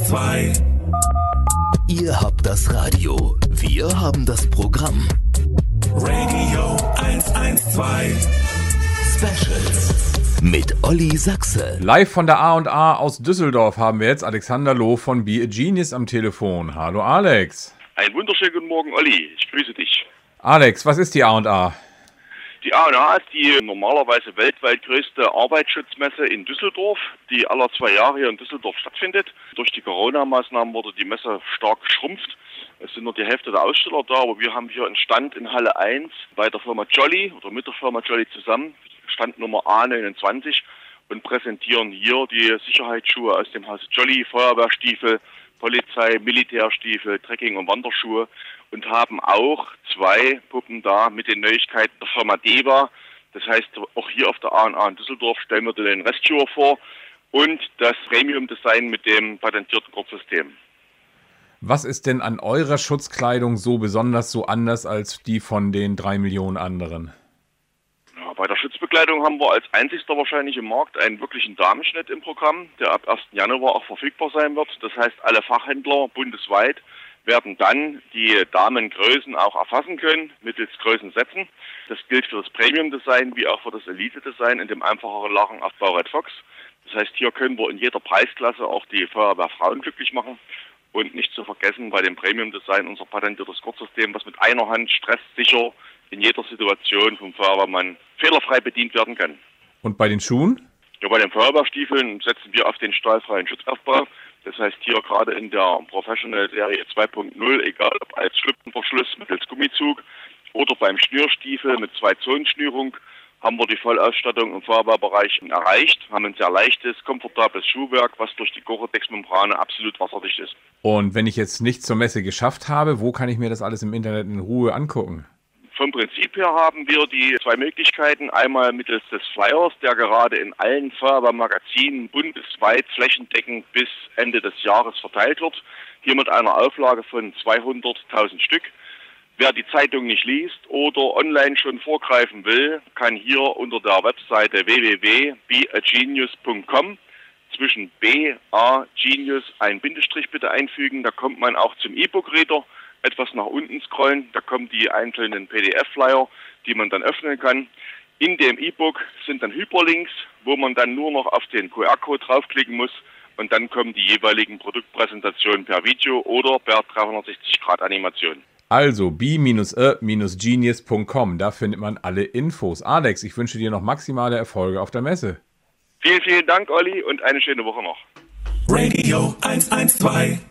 112. Ihr habt das Radio, wir haben das Programm. Radio 112. Specials mit Olli Sachse. Live von der A&A aus Düsseldorf haben wir jetzt Alexander Loh von Be a Genius am Telefon. Hallo Alex. Einen wunderschönen guten Morgen, Olli. Ich grüße dich. Alex, was ist die A&A? Die A&A ist die normalerweise weltweit größte Arbeitsschutzmesse in Düsseldorf, die alle 2 Jahre hier in Düsseldorf stattfindet. Durch die Corona-Maßnahmen wurde die Messe stark geschrumpft. Es sind nur die Hälfte der Aussteller da, aber wir haben hier einen Stand in Halle 1 bei der Firma Jolly oder mit der Firma Jolly zusammen, Stand Nummer A29, und präsentieren hier die Sicherheitsschuhe aus dem Hause Jolly, Feuerwehrstiefel, Polizei, Militärstiefel, Trekking- und Wanderschuhe und haben auch 2 Puppen da mit den Neuigkeiten der Firma Deva. Das heißt, auch hier auf der A&A in Düsseldorf stellen wir den Rescuer vor und das Premium-Design mit dem patentierten Kurzsystem. Was ist denn an eurer Schutzkleidung so besonders, so anders als die von den 3 Millionen anderen? Ja, bei der Schutzbekleidung haben wir als einzigster wahrscheinlich im Markt einen wirklichen Damenschnitt im Programm, der ab 1. Januar auch verfügbar sein wird. Das heißt, alle Fachhändler bundesweit werden dann die Damengrößen auch erfassen können, mittels Größensätzen. Das gilt für das Premium-Design wie auch für das Elite-Design in dem einfacheren Lachenaufbau Red Fox. Das heißt, hier können wir in jeder Preisklasse auch die Feuerwehrfrauen glücklich machen. Und nicht zu vergessen, bei dem Premium-Design unser patentiertes Kurzsystem, was mit einer Hand stresssicher in jeder Situation vom Feuerwehrmann fehlerfrei bedient werden kann. Und bei den Schuhen? Ja, bei den Feuerwehrstiefeln setzen wir auf den stahlfreien Schutzaufbau. Das heißt, hier gerade in der Professional-Serie 2.0, egal ob als Schlüpfenverschluss mittels Gummizug oder beim Schnürstiefel mit 2-Zonen-Schnürung, haben wir die Vollausstattung im Feuerwehrbereich erreicht, haben ein sehr leichtes, komfortables Schuhwerk, was durch die Gore-Tex-Membrane absolut wasserdicht ist. Und wenn ich jetzt nicht zur Messe geschafft habe, wo kann ich mir das alles im Internet in Ruhe angucken? Vom Prinzip her haben wir die 2 Möglichkeiten. Einmal mittels des Flyers, der gerade in allen Feuerwehrmagazinen bundesweit flächendeckend bis Ende des Jahres verteilt wird. Hier mit einer Auflage von 200.000 Stück. Wer die Zeitung nicht liest oder online schon vorgreifen will, kann hier unter der Webseite www.beagenius.com zwischen B, A, Genius ein Bindestrich bitte einfügen. Da kommt man auch zum E-Book-Reader. Etwas nach unten scrollen, da kommen die einzelnen PDF-Flyer, die man dann öffnen kann. In dem E-Book sind dann Hyperlinks, wo man dann nur noch auf den QR-Code draufklicken muss und dann kommen die jeweiligen Produktpräsentationen per Video oder per 360-Grad-Animation. Also be-genius.com, da findet man alle Infos. Alex, ich wünsche dir noch maximale Erfolge auf der Messe. Vielen, vielen Dank, Olli, und eine schöne Woche noch. Radio 112.